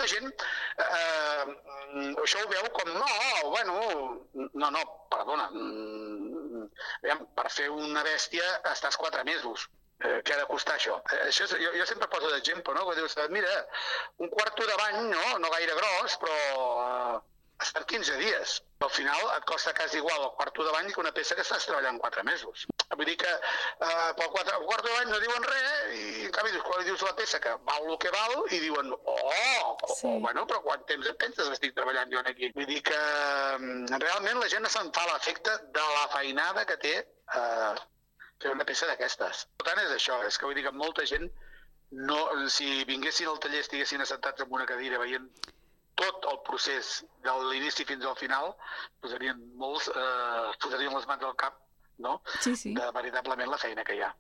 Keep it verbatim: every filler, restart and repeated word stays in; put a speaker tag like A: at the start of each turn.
A: molta gent eh, això ho veu com, no, bueno, no, no, perdona, aviam, per fer una bèstia estàs quatre mesos. Eh, què ha de costar això? Eh, això és, jo, jo sempre poso d'exemple, no? Que dius, mira, un quarto de bany, no, no gaire gros, però eh, estan quinze dies. Al final et costa quasi igual el quarto de bany que una peça que estàs treballant quatre mesos. Vull dir que eh, pel quatre, el quarto de bany no diuen res i en canvi dius, quan dius la peça que val el que val i diuen, oh, sí. oh bueno, però quant temps et penses que estic treballant jo aquí? Vull dir que realment la gent no se'n fa l'efecte de la feinada que té eh, fer una peça d'aquestes. Per tant és això, és que vull dir que molta gent no, si vinguessin al taller estiguessin assentats en una cadira veient tot el procés de l'inici fins al final, posarien molts, eh, posarien les mans al cap, no?
B: Sí, sí.
A: De veritablement la feina que hi ha.